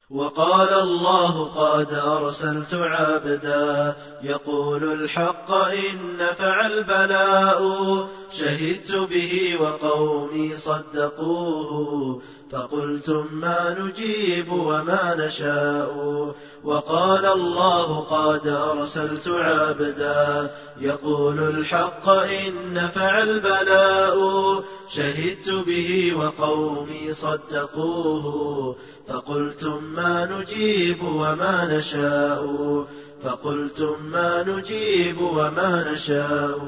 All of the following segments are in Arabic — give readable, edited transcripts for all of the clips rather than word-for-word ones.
وقال الله قد أرسلت عبدا يقول الحق إن نفع البلاء شهدت به وقومي صدقوه فقلتم ما نجيب وما نشاء وقال الله قد أرسلت عبدا يقول الحق إن نفع البلاء شهدت به وقومي صدقوه فقلتم ما نجيب وما نشاء فقلتم ما نجيب وما نشاء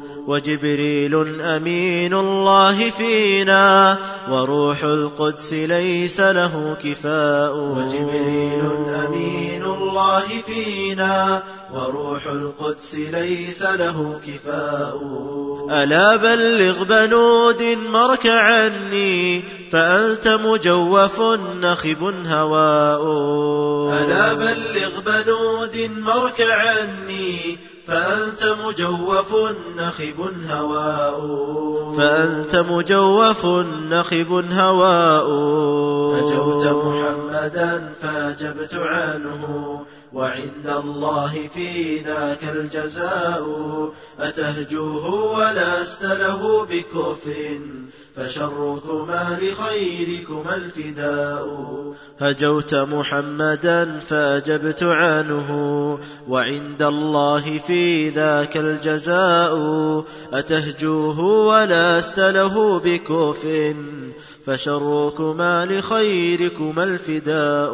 وجبريل أمين الله فينا وروح القدس ليس له كفاء وجبريل أمين الله فينا وروح القدس ليس له كفاء ألا بلغ بنود مرك عني فأنت مجوف نخب هواء ألا بلغ بنود مرك عني فأنت مجوف نخب هواء فأنت مجوف نخب هواء أجوت محمدا فأجبت عنه وعند الله في ذاك الجزاء أتهجوه ولست له بكفء فشركما لخيركما الفداء هجوت محمدا فأجبت عنه وعند الله في ذاك الجزاء أتهجوه ولست له بكفء فشركما لخيركما الفداء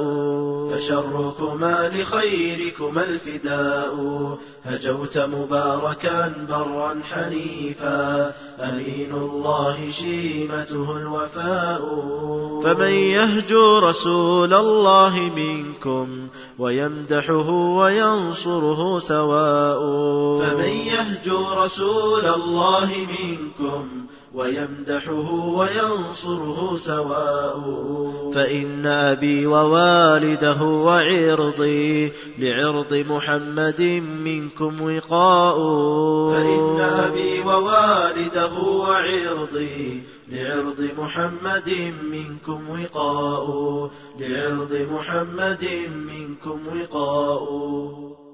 فشركما لخيركما الفداء هجوت مباركا برا حنيفا أمين الله شيمته الوفاء فمن يهجو رسول الله منكم ويمدحه وينصره سواء فمن يهجو رسول الله منكم ويمدحه وينصره سواء فإن أبي ووالده وعرضي لعرض محمد منكم وقاء فإن أبي ووالده وعرضي لعرض محمد منكم وقاء لعرض محمد منكم وقاء